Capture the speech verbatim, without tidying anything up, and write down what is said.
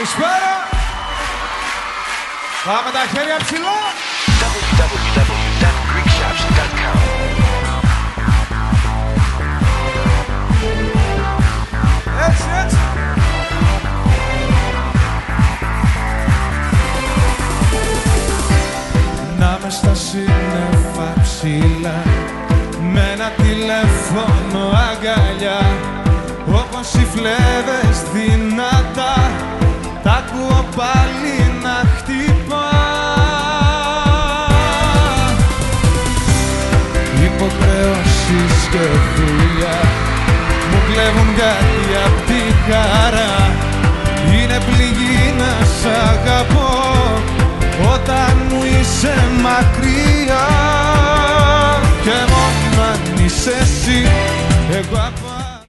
Καλησπέρα. Πάμε τα χέρια ψηλά. double-u double-u double-u dot greek shops dot com. Έτσι, έτσι. Να μες στα σύννεφα ψηλά, με ένα τηλέφωνο αγκαλιά, όπως οι φλέβες δυνατά, τ' ακούω πάλι να χτυπά. Υποχρεώσεις και δουλειά μου κλέβουν κάτι απ' τη χαρά. Είναι πληγή να σ' αγαπώ όταν μου είσαι μακριά. Και μόνο αν είσαι εσύ, εγώ από